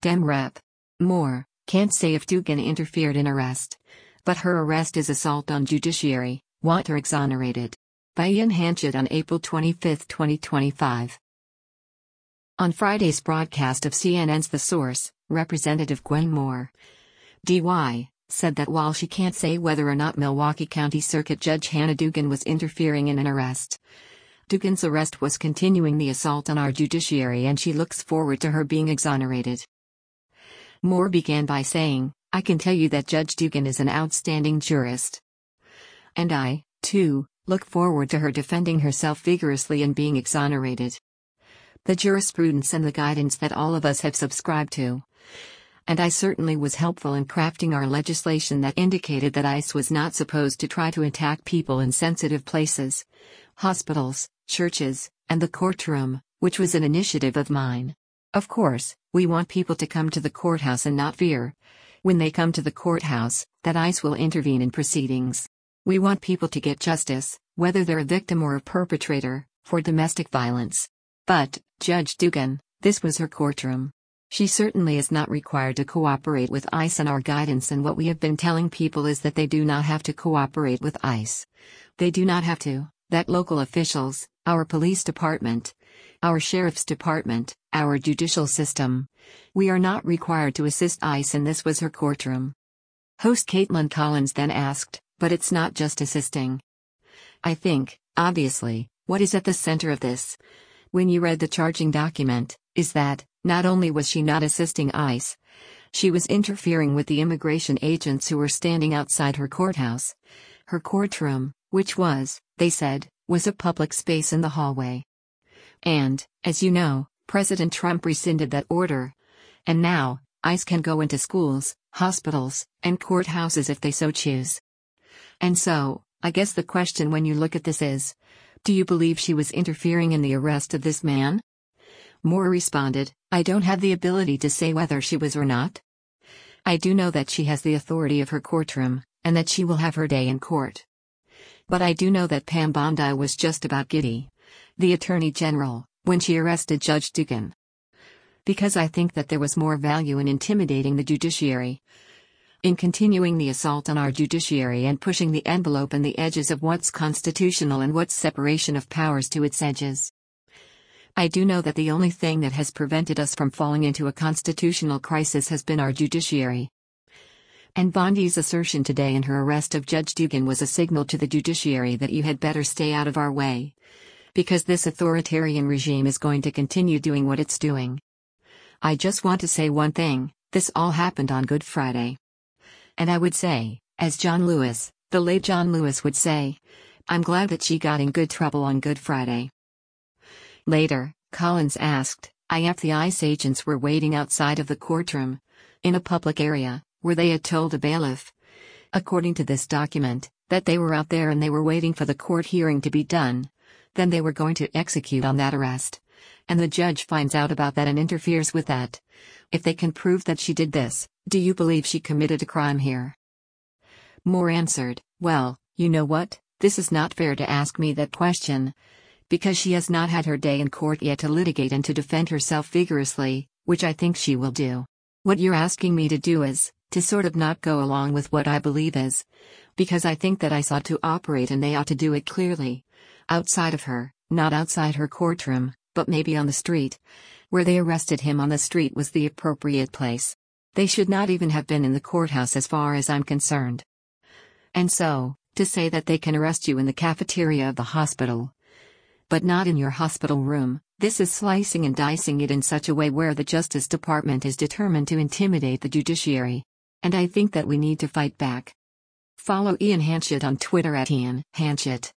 Dem Rep. Moore, can't say if Duggan interfered in arrest. But her arrest is assault on judiciary, want her exonerated. By Ian Hanchett on April 25, 2025. On Friday's broadcast of CNN's The Source, Representative Gwen Moore, DY, said that while she can't say whether or not Milwaukee County Circuit Judge Hannah Duggan was interfering in an arrest, Duggan's arrest was continuing the assault on our judiciary and she looks forward to her being exonerated. Moore began by saying, "I can tell you that Judge Duggan is an outstanding jurist. And I, too, look forward to her defending herself vigorously and being exonerated. The jurisprudence and the guidance that all of us have subscribed to. And I certainly was helpful in crafting our legislation that indicated that ICE was not supposed to try to attack people in sensitive places, hospitals, churches, and the courtroom, which was an initiative of mine. Of course, we want people to come to the courthouse and not fear, when they come to the courthouse, that ICE will intervene in proceedings. We want people to get justice, whether they're a victim or a perpetrator, for domestic violence. But, Judge Duggan, this was her courtroom. She certainly is not required to cooperate with ICE, and our guidance and what we have been telling people is that they do not have to cooperate with ICE. They do not have to, that local officials, our police department, our sheriff's department, our judicial system. We are not required to assist ICE, and this was her courtroom." Host Caitlin Collins then asked, "But it's not just assisting. I think, obviously, what is at the center of this, when you read the charging document, is that, not only was she not assisting ICE, she was interfering with the immigration agents who were standing outside her courthouse. Her courtroom, which was, they said, was a public space in the hallway. And, as you know, President Trump rescinded that order. And now, ICE can go into schools, hospitals, and courthouses if they so choose. And so, I guess the question when you look at this is, do you believe she was interfering in the arrest of this man?" Moore responded, "I don't have the ability to say whether she was or not. I do know that she has the authority of her courtroom, and that she will have her day in court. But I do know that Pam Bondi was just about giddy, the Attorney General, when she arrested Judge Duggan. Because I think that there was more value in intimidating the judiciary, in continuing the assault on our judiciary and pushing the envelope and the edges of what's constitutional and what's separation of powers to its edges. I do know that the only thing that has prevented us from falling into a constitutional crisis has been our judiciary. And Bondi's assertion today in her arrest of Judge Duggan was a signal to the judiciary that you had better stay out of our way. Because this authoritarian regime is going to continue doing what it's doing. I just want to say one thing, this all happened on Good Friday. And I would say, as John Lewis, the late John Lewis would say, I'm glad that she got in good trouble on Good Friday." Later, Collins asked, if the ICE agents were waiting outside of the courtroom, in a public area, where they had told a bailiff, according to this document, that they were out there and they were waiting for the court hearing to be done, then they were going to execute on that arrest. And the judge finds out about that and interferes with that. If they can prove that she did this, do you believe she committed a crime here? Moore answered, "Well, you know what, this is not fair to ask me that question. Because she has not had her day in court yet to litigate and to defend herself vigorously, which I think she will do. What you're asking me to do is, to sort of not go along with what I believe is. Because I think that ICE ought to operate and they ought to do it clearly. Outside of her, not outside her courtroom, but maybe on the street. Where they arrested him on the street was the appropriate place. They should not even have been in the courthouse as far as I'm concerned. And so, to say that they can arrest you in the cafeteria of the hospital, but not in your hospital room, this is slicing and dicing it in such a way where the Justice Department is determined to intimidate the judiciary. And I think that we need to fight back." Follow Ian Hanchett on Twitter @Ian Hanchett.